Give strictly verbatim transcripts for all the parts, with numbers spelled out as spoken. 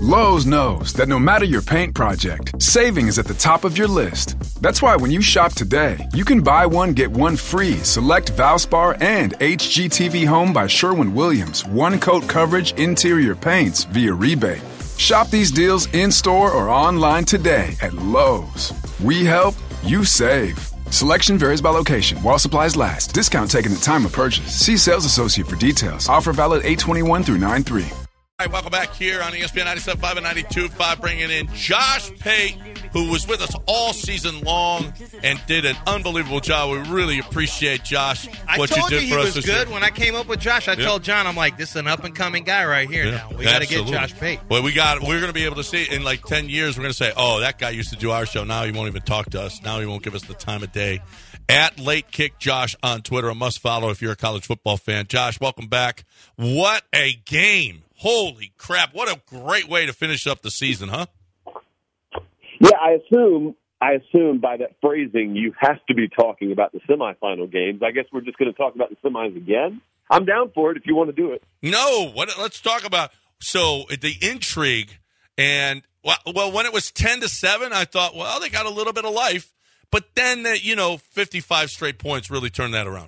Lowe's knows that no matter your paint project, saving is at the top of your list. That's why when you shop today, you can buy one, get one free select Valspar and H G T V Home by Sherwin-Williams one-coat coverage interior paints via rebate. Shop these deals in-store or online today at Lowe's. We help, you save. Selection varies by location. While supplies last. Discount taken at time of purchase. See sales associate for details. Offer valid eight twenty-one through nine three. All right, welcome back here on E S P N ninety-seven point five and ninety-two point five, bringing in Josh Pate, who was with us all season long and did an unbelievable job. We really appreciate, Josh, what I told you did you for he us was this good. year. When I came up with Josh, I Yeah. told John, I'm like, this is an up-and-coming guy right here Yeah, now. We got to get absolutely. Josh Pate. Well, we got. We're going to be able to see in like ten years. We're going to say, "Oh, that guy used to do our show. Now he won't even talk to us. Now he won't give us the time of day." At Late Kick Josh on Twitter, a must follow if you're a college football fan. Josh, welcome back. What a game! Holy crap! What a great way to finish up the season, huh? Yeah, I assume. I assume by that phrasing, you have to be talking about the semifinal games. I guess we're just going to talk about the semis again. I'm down for it if you want to do it. No, what? Let's talk about so the intrigue and well, well, when it was ten to seven, I thought, well, they got a little bit of life, but then the, you know, fifty-five straight points really turned that around.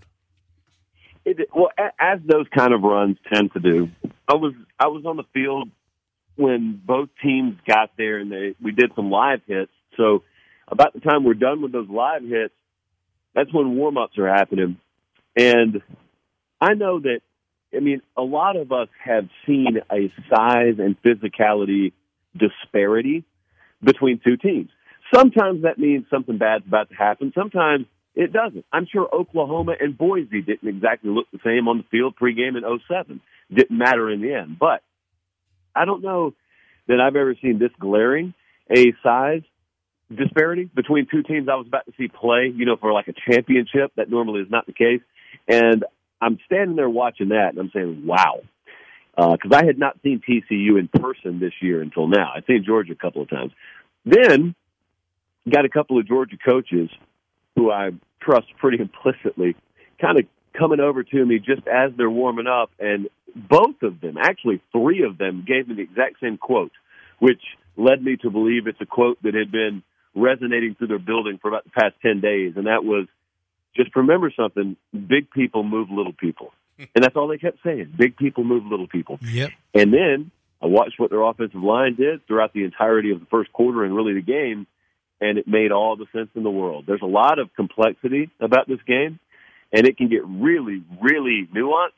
It, well, as those kind of runs tend to do, I was I was on the field when both teams got there, and they we did some live hits. So about the time we're done with those live hits, that's when warm-ups are happening. And I know that, I mean, a lot of us have seen a size and physicality disparity between two teams. Sometimes that means something bad's about to happen. Sometimes it doesn't. I'm sure Oklahoma and Boise didn't exactly look the same on the field pregame in oh seven. Didn't matter in the end. But I don't know that I've ever seen this glaring a size disparity between two teams I was about to see play, you know, for like a championship. That normally is not the case. And I'm standing there watching that, and I'm saying, wow. Because uh, I had not seen T C U in person this year until now. I'd seen Georgia a couple of times. Then got a couple of Georgia coaches who I trust pretty implicitly kind of coming over to me just as they're warming up, and both of them, actually three of them, gave me the exact same quote, which led me to believe it's a quote that had been resonating through their building for about the past ten days, and that was, just remember something, big people move little people. And that's all they kept saying, big people move little people. Yep. And then I watched what their offensive line did throughout the entirety of the first quarter and really the game, and it made all the sense in the world. There's a lot of complexity about this game, and it can get really, really nuanced.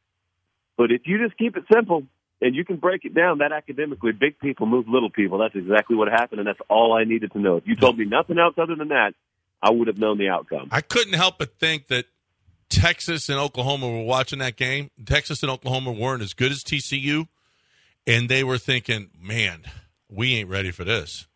But if you just keep it simple and you can break it down that academically, big people move little people, that's exactly what happened, and that's all I needed to know. If you told me nothing else other than that, I would have known the outcome. I couldn't help but think that Texas and Oklahoma were watching that game. Texas and Oklahoma weren't as good as T C U, and they were thinking, man, we ain't ready for this.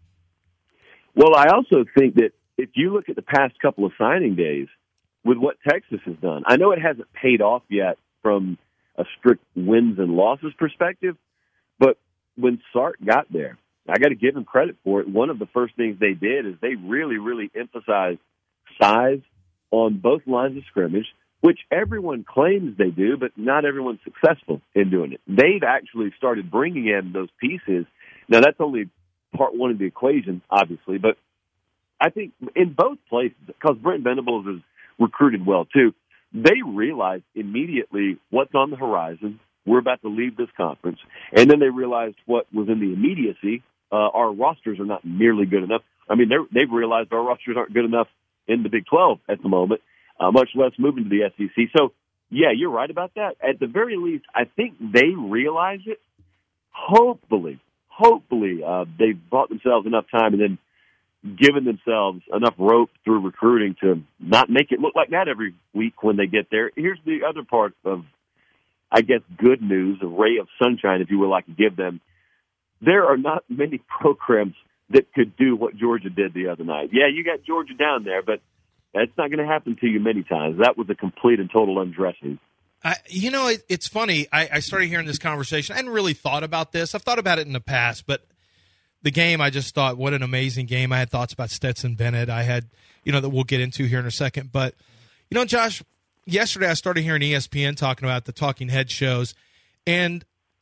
Well, I also think that if you look at the past couple of signing days with what Texas has done, I know it hasn't paid off yet from a strict wins and losses perspective, but when Sark got there, I got to give him credit for it. One of the first things they did is they really, really emphasized size on both lines of scrimmage, which everyone claims they do, but not everyone's successful in doing it. They've actually started bringing in those pieces. Now, that's only part one of the equation, obviously, but I think in both places, because Brent Venables is recruited well, too, they realized immediately what's on the horizon. We're about to leave this conference. And then they realized what was in the immediacy. Uh, our rosters are not nearly good enough. I mean, they've realized our rosters aren't good enough in the Big twelve at the moment, uh, much less moving to the S E C. So, yeah, you're right about that. At the very least, I think they realize it. Hopefully, hopefully uh, they've bought themselves enough time and then given themselves enough rope through recruiting to not make it look like that every week when they get there. Here's the other part of, I guess, good news, a ray of sunshine, if you will, I could give them. There are not many programs that could do what Georgia did the other night. Yeah, you got Georgia down there, but that's not going to happen to you many times. That was a complete and total undressing. I, you know, it, it's funny. I, I started hearing this conversation. I hadn't really thought about this. I've thought about it in the past, but the game, I just thought, what an amazing game. I had thoughts about Stetson Bennett. I had, you know, that we'll get into here in a second. But, you know, Josh, yesterday I started hearing E S P N talking about the talking head shows, and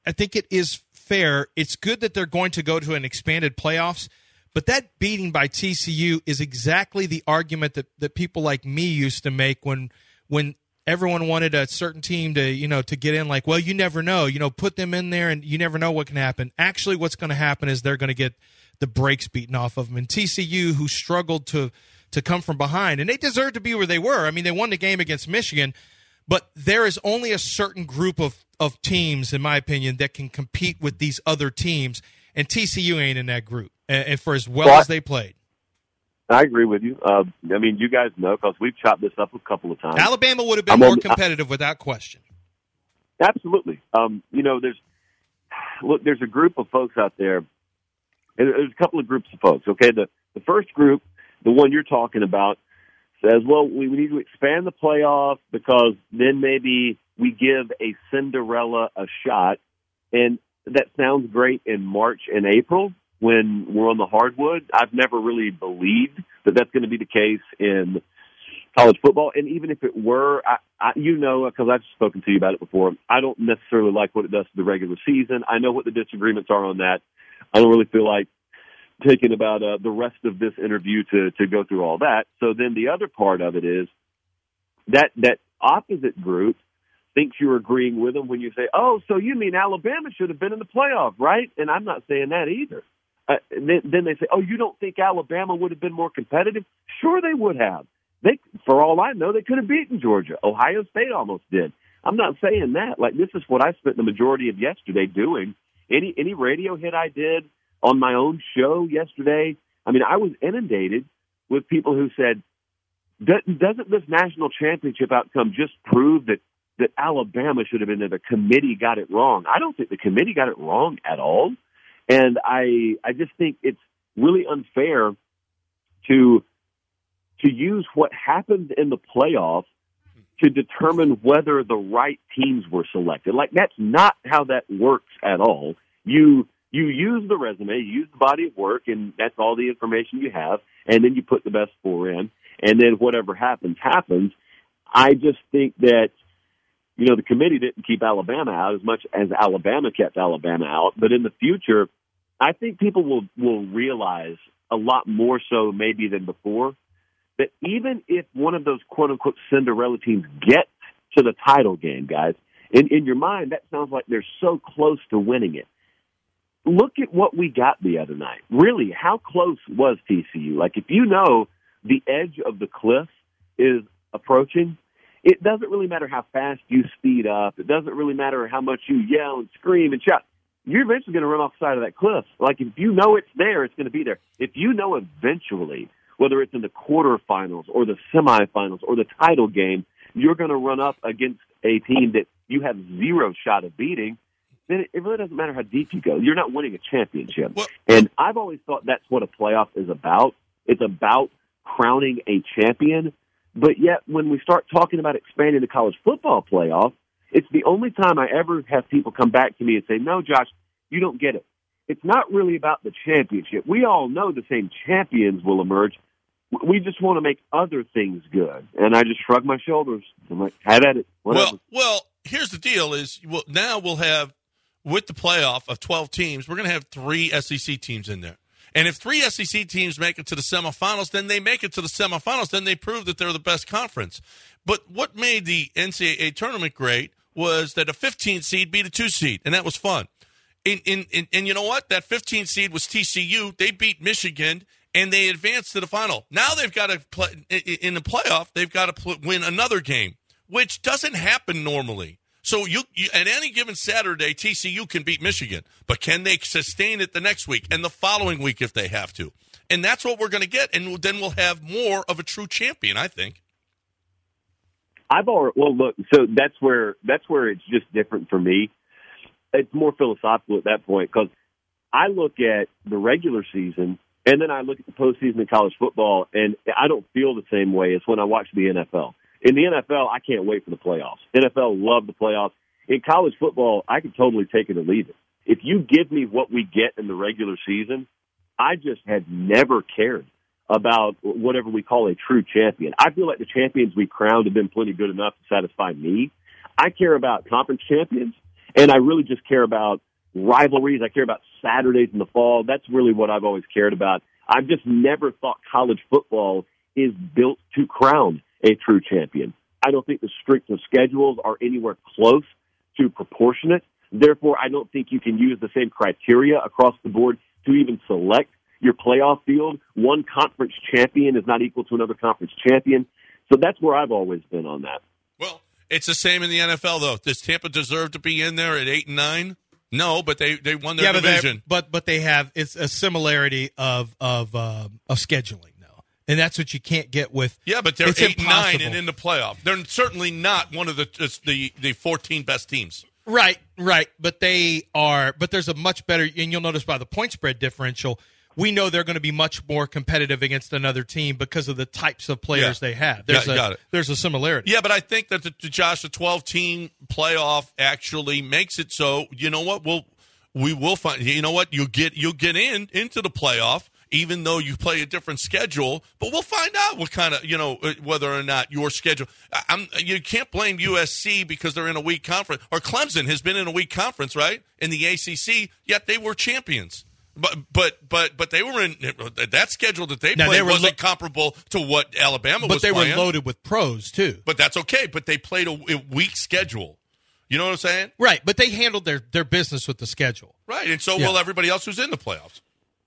I think it is fair. It's good that they're going to go to an expanded playoffs, but that beating by T C U is exactly the argument that, that people like me used to make when when everyone wanted a certain team to, you know, to get in, like, well, you never know, you know, put them in there and you never know what can happen. Actually, what's going to happen is they're going to get the brakes beaten off of them. And T C U, who struggled to to come from behind, and they deserve to be where they were. I mean, they won the game against Michigan, but there is only a certain group of, of teams, in my opinion, that can compete with these other teams, and T C U ain't in that group, and, and for as well, well as they played. I agree with you. Uh, I mean, you guys know, because we've chopped this up a couple of times. Alabama would have been I'm more on, competitive I, without question. Absolutely. Um, you know, there's look, there's a group of folks out there. There's a couple of groups of folks, okay? The the first group, the one you're talking about, says, well, we, we need to expand the playoff because then maybe we give a Cinderella a shot. And that sounds great in March and April when we're on the hardwood. I've never really believed that that's going to be the case in college football. And even if it were, I, I, you know, because I've spoken to you about it before, I don't necessarily like what it does to the regular season. I know what the disagreements are on that. I don't really feel like taking about uh, the rest of this interview to, to go through all that. So then the other part of it is that that opposite group thinks you're agreeing with them when you say, oh, so you mean Alabama should have been in the playoff, right? And I'm not saying that either. Uh, then, then they say, oh, you don't think Alabama would have been more competitive? Sure they would have. They, for all I know, they could have beaten Georgia. Ohio State almost did. I'm not saying that. Like, this is what I spent the majority of yesterday doing. Any any radio hit I did on my own show yesterday, I mean, I was inundated with people who said, doesn't this national championship outcome just prove that, that Alabama should have been there? The committee got it wrong. I don't think the committee got it wrong at all. And I I just think it's really unfair to to use what happened in the playoffs to determine whether the right teams were selected. Like, that's not how that works at all. You you use the resume, you use the body of work, and that's all the information you have, and then you put the best four in, and then whatever happens, happens. I just think that, you know, the committee didn't keep Alabama out as much as Alabama kept Alabama out, but in the future, I think people will, will realize a lot more so maybe than before that even if one of those quote-unquote Cinderella teams gets to the title game, guys, in, in your mind, that sounds like they're so close to winning it. Look at what we got the other night. Really, how close was T C U? Like, if you know the edge of the cliff is approaching, it doesn't really matter how fast you speed up. It doesn't really matter how much you yell and scream and shout. You're eventually going to run off the side of that cliff. Like, if you know it's there, it's going to be there. If you know eventually, whether it's in the quarterfinals or the semifinals or the title game, you're going to run up against a team that you have zero shot of beating, then it really doesn't matter how deep you go. You're not winning a championship. Well, and I've always thought that's what a playoff is about. It's about crowning a champion. But yet, when we start talking about expanding the college football playoff, it's the only time I ever have people come back to me and say, no, Josh, you don't get it. It's not really about the championship. We all know the same champions will emerge. We just want to make other things good. And I just shrug my shoulders. I'm like, have at it. Whatever. Well, well, here's the deal is well, now we'll have, with the playoff of twelve teams, we're going to have three S E C teams in there. And if three S E C teams make it to the semifinals, then they make it to the semifinals. Then they prove that they're the best conference. But what made the N C double A tournament great was that a fifteen seed beat a two seed, and that was fun. In, in, in, and you know what? That fifteen seed was T C U. They beat Michigan, and they advanced to the final. Now they've got to play in the playoff. They've got to win another game, which doesn't happen normally. So you, you at any given Saturday, T C U can beat Michigan, but can they sustain it the next week and the following week if they have to? And that's what we're going to get, and then we'll have more of a true champion, I think. I've already well look, so that's where that's where it's just different for me. It's more philosophical at that point because I look at the regular season and then I look at the postseason in college football, and I don't feel the same way as when I watch the N F L. In the N F L, I can't wait for the playoffs. N F L love the playoffs. In college football, I can totally take it or leave it. If you give me what we get in the regular season, I just had never cared about whatever we call a true champion. I feel like the champions we crowned have been plenty good enough to satisfy me. I care about conference champions, And I really just care about rivalries. I care about Saturdays in the fall. That's really what I've always cared about. I've just never thought college football is built to crown a true champion. I don't think the strength of schedules are anywhere close to proportionate. Therefore, I don't think you can use the same criteria across the board to even select your playoff field. One conference champion is not equal to another conference champion. So that's where I've always been on that. Well, it's the same in the N F L, though. Does Tampa deserve to be in there at eight and nine? No, but they, they won their yeah, division. But, but but they have it's a similarity of of um, of scheduling, though, and that's what you can't get with. Yeah, but they're it's eight impossible. and nine and in the playoff. They're certainly not one of the the the fourteen best teams. Right, right. But they are. But there's a much better, and you'll notice by the point spread differential, we know they're going to be much more competitive against another team because of the types of players Yeah. they have. There's Yeah, a got it. there's a similarity. Yeah, but I think that the, the Josh, the twelve-team playoff actually makes it so. You know what? We'll we will find. You know what? You get you get in into the playoff, even though you play a different schedule. But we'll find out what kind of you know whether or not your schedule. I'm, you can't blame U S C because they're in a weak conference, or Clemson has been in a weak conference, right? In the A C C, yet they were champions. But but but but they were in that schedule that they Now, played they were wasn't lo- comparable to what Alabama But was they playing. were loaded with pros too. But that's okay. But they played a, a weak schedule. You know what I'm saying? Right, but they handled their, their business with the schedule. Right, and so Yeah. will everybody else who's in the playoffs.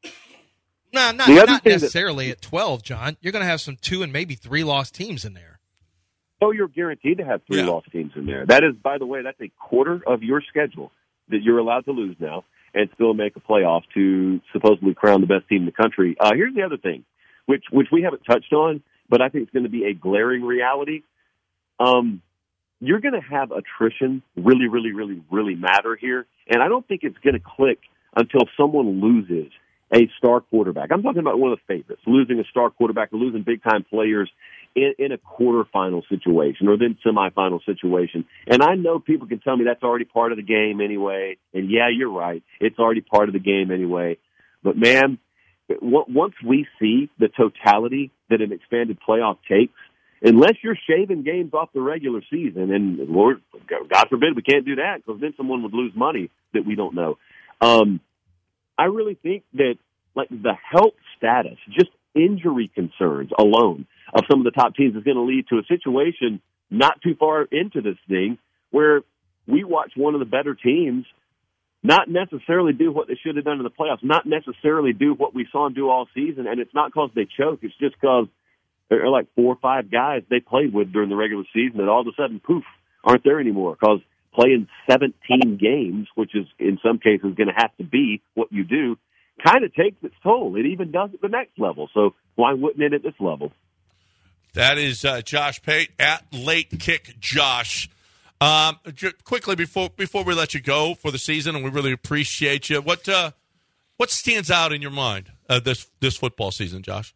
No, not, The other not thing that- necessarily at twelve, John. You're going to have some two and maybe three lost teams in there. Oh, you're guaranteed to have three Yeah. lost teams in there. That is, by the way, that's a quarter of your schedule that you're allowed to lose now and still make a playoff to supposedly crown the best team in the country. Uh, here's the other thing, which which we haven't touched on, but I think it's going to be a glaring reality. Um, you're going to have attrition really, really, really, really matter here, and I don't think it's going to click until someone loses a star quarterback. I'm talking about one of the favorites, losing a star quarterback or losing big-time players in, in a quarterfinal situation or then semifinal situation. And I know people can tell me that's already part of the game anyway. And yeah, you're right. It's already part of the game anyway. But man, w- once we see the totality that an expanded playoff takes, unless you're shaving games off the regular season, and Lord, God forbid we can't do that because then someone would lose money that we don't know. Um, I really think that like the health status, just injury concerns alone of some of the top teams is going to lead to a situation not too far into this thing where we watch one of the better teams not necessarily do what they should have done in the playoffs, not necessarily do what we saw them do all season, and it's not because they choke. It's just because there are like four or five guys they played with during the regular season that all of a sudden, poof, aren't there anymore because playing seventeen games, which is in some cases going to have to be what you do, kind of takes its toll. It even does at the next level. So why wouldn't it at this level? That is uh, Josh Pate at Late Kick Josh. Um, j- quickly before before we let you go for the season, and we really appreciate you. What uh, what stands out in your mind uh, this this football season, Josh?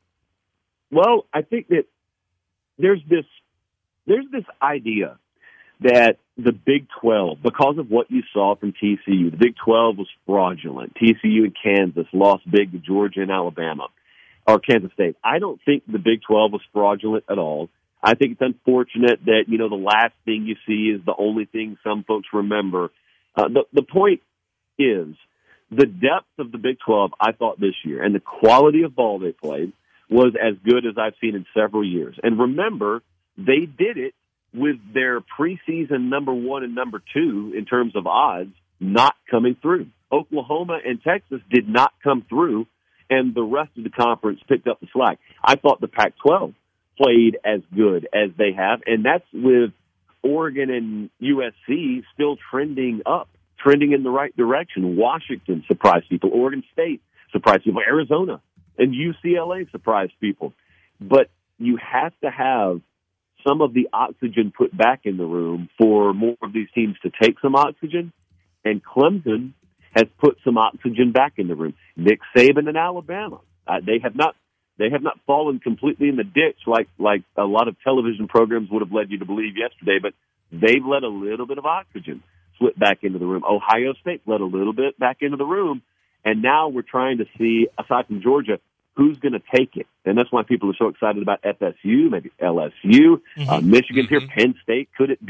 Well, I think that there's this there's this idea that the Big twelve, because of what you saw from T C U, the Big twelve was fraudulent. T C U and Kansas lost big to Georgia and Alabama, or Kansas State. I don't think the Big twelve was fraudulent at all. I think it's unfortunate that, you know, the last thing you see is the only thing some folks remember. Uh, the, the point is the depth of the Big twelve, I thought, this year, and the quality of ball they played was as good as I've seen in several years. And remember, they did it with their preseason number one and number two in terms of odds not coming through. Oklahoma and Texas did not come through, and the rest of the conference picked up the slack. I thought the Pac twelve played as good as they have, and that's with Oregon and U S C still trending up, trending in the right direction. Washington surprised people. Oregon State surprised people. Arizona and U C L A surprised people. But you have to have some of the oxygen put back in the room for more of these teams to take some oxygen, and Clemson has put some oxygen back in the room. Nick Saban and Alabama, uh, they have not they have not fallen completely in the ditch like like a lot of television programs would have led you to believe yesterday, but they've let a little bit of oxygen slip back into the room. Ohio State let a little bit back into the room, and now we're trying to see, aside from Georgia, who's going to take it? And that's why people are so excited about F S U, maybe L S U, mm-hmm. uh, Michigan's mm-hmm. here, Penn State, could it be?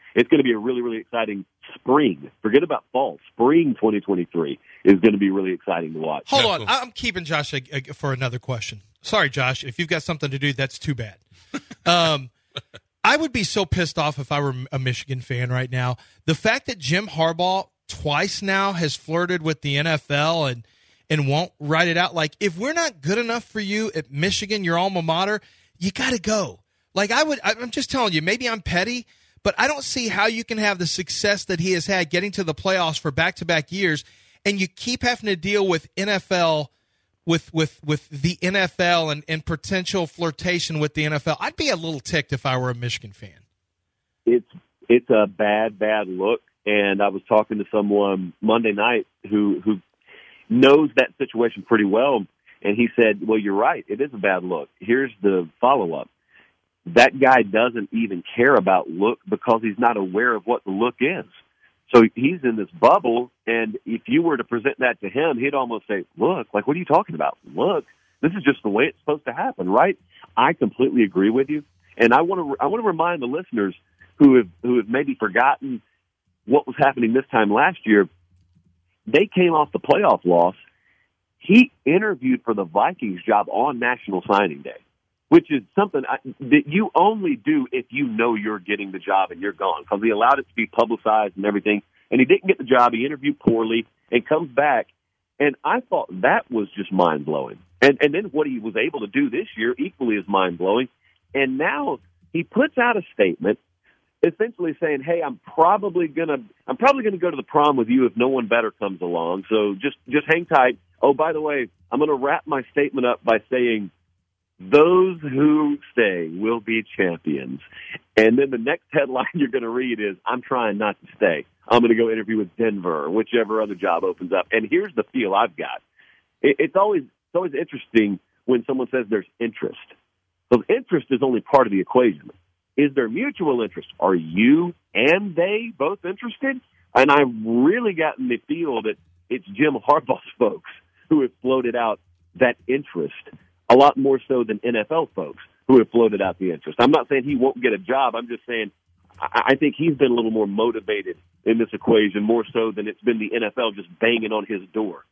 it's going to be a really, really exciting spring. Forget about fall. Spring twenty twenty-three is going to be really exciting to watch. Hold on. I'm keeping Josh for another question. Sorry, Josh. If you've got something to do, that's too bad. Um, I would be so pissed off if I were a Michigan fan right now. The fact that Jim Harbaugh twice now has flirted with the N F L and, and won't write it out. Like, if we're not good enough for you at Michigan, your alma mater, you got to go. Like, I would, I'm just telling you, maybe I'm petty, but I don't see how you can have the success that he has had getting to the playoffs for back-to-back years, and you keep having to deal with N F L, with with, with the N F L and, and potential flirtation with the N F L. I'd be a little ticked if I were a Michigan fan. It's it's a bad, bad look, and I was talking to someone Monday night who who knows that situation pretty well, and he said, well, you're right, it is a bad look. Here's the follow-up. That guy doesn't even care about look because he's not aware of what the look is. So he's in this bubble, and if you were to present that to him, he'd almost say, look, like, what are you talking about? Look, this is just the way it's supposed to happen, right? I completely agree with you. And I want to I want to remind the listeners who have who have maybe forgotten what was happening this time last year. They came off the playoff loss. He interviewed for the Vikings job on National Signing Day, which is something I, that you only do if you know you're getting the job and you're gone, because he allowed it to be publicized and everything. And he didn't get the job. He interviewed poorly and comes back. And I thought that was just mind-blowing. And, and then what he was able to do this year equally is mind-blowing. And now he puts out a statement essentially saying, hey, I'm probably going to I'm probably going to go to the prom with you if no one better comes along. So just, just hang tight. Oh, by the way, I'm going to wrap my statement up by saying, those who stay will be champions. And then the next headline you're going to read is, I'm trying not to stay. I'm going to go interview with Denver or whichever other job opens up. And here's the feel I've got. It's always it's always interesting when someone says there's interest. So interest is only part of the equation. Is there mutual interest? Are you and they both interested? And I've really gotten the feel that it's Jim Harbaugh's folks who have floated out that interest, a lot more so than N F L folks who have floated out the interest. I'm not saying he won't get a job. I'm just saying I think he's been a little more motivated in this equation, more so than it's been the N F L just banging on his door.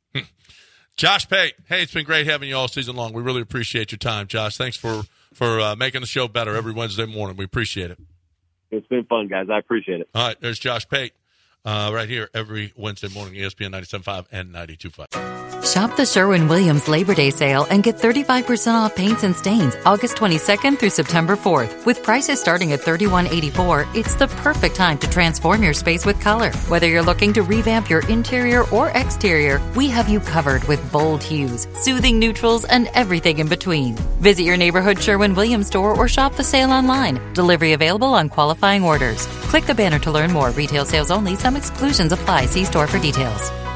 Josh Pate, hey, it's been great having you all season long. We really appreciate your time, Josh. Thanks for, for uh, making the show better every Wednesday morning. We appreciate it. It's been fun, guys. I appreciate it. All right, there's Josh Pate uh, right here every Wednesday morning, E S P N ninety-seven point five and ninety-two point five. Shop the Sherwin-Williams Labor Day sale and get thirty-five percent off paints and stains August twenty-second through September fourth. With prices starting at thirty-one eighty-four, it's the perfect time to transform your space with color. Whether you're looking to revamp your interior or exterior, we have you covered with bold hues, soothing neutrals, and everything in between. Visit your neighborhood Sherwin-Williams store or shop the sale online. Delivery available on qualifying orders. Click the banner to learn more. Retail sales only. Some exclusions apply. See store for details.